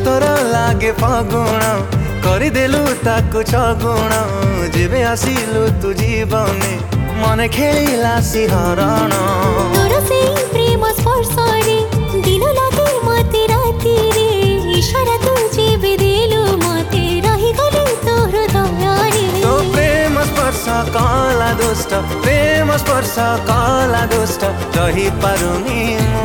सतर लागे फगुण करदेलु ताकु छगुण जेबे आसिलु तू जीवने मन खेला सिहरण तोर से प्रेम स्पर्श रे दिन लागे मते राति रे इशारा तू जेबे देलु मते रही गले तोर दयारे तो प्रेम स्पर्श कला दुष्ट प्रेम स्पर्श कला दुष्ट रही पारुनी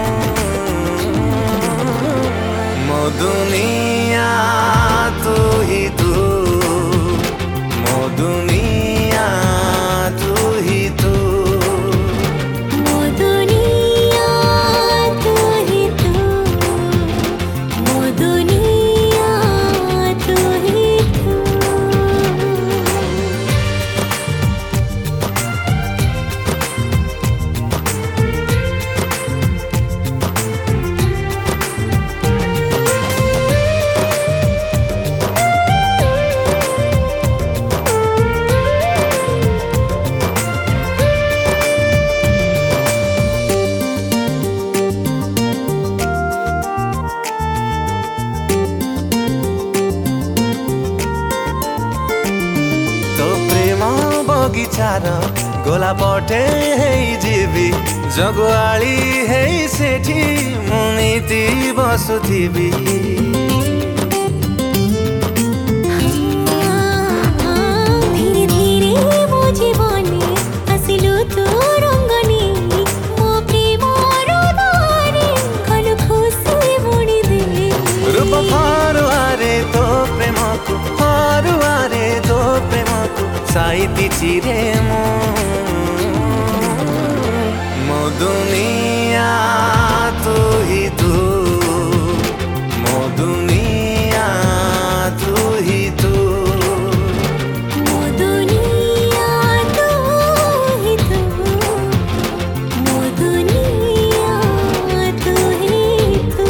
मो दुनिया तू ही तू मो दुनिया तू ही तू मो दुनिया तू ही तू मो दुनिया तू ही तू बगिचार गोला पटे जीवी जगुआली है सेठी मुनीति बसुथिबी धीरे धीरे मो जीवने आसिलु तू रंगनी मो प्रेम रुदारे कलु खुशी बुणी दे रूप फारुआरे तो प्रेम को फारुआरे तो प्रेम को साइती चिरे मो दुनिया तू ही तू मो दुनिया तू ही तू मो दुनिया तू ही तू मो दुनिया तू ही तू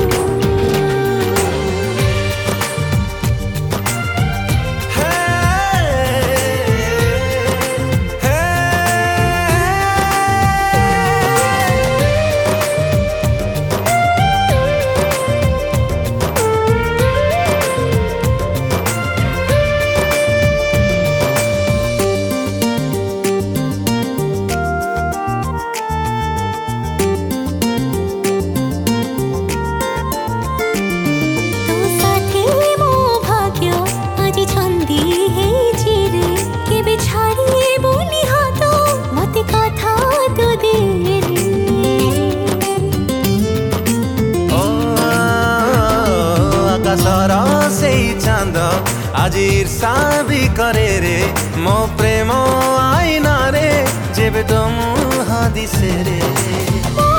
चांद आज ईर्षा भी करे रे मो प्रेम आईना रे जेबे तो मुह दिसे रे।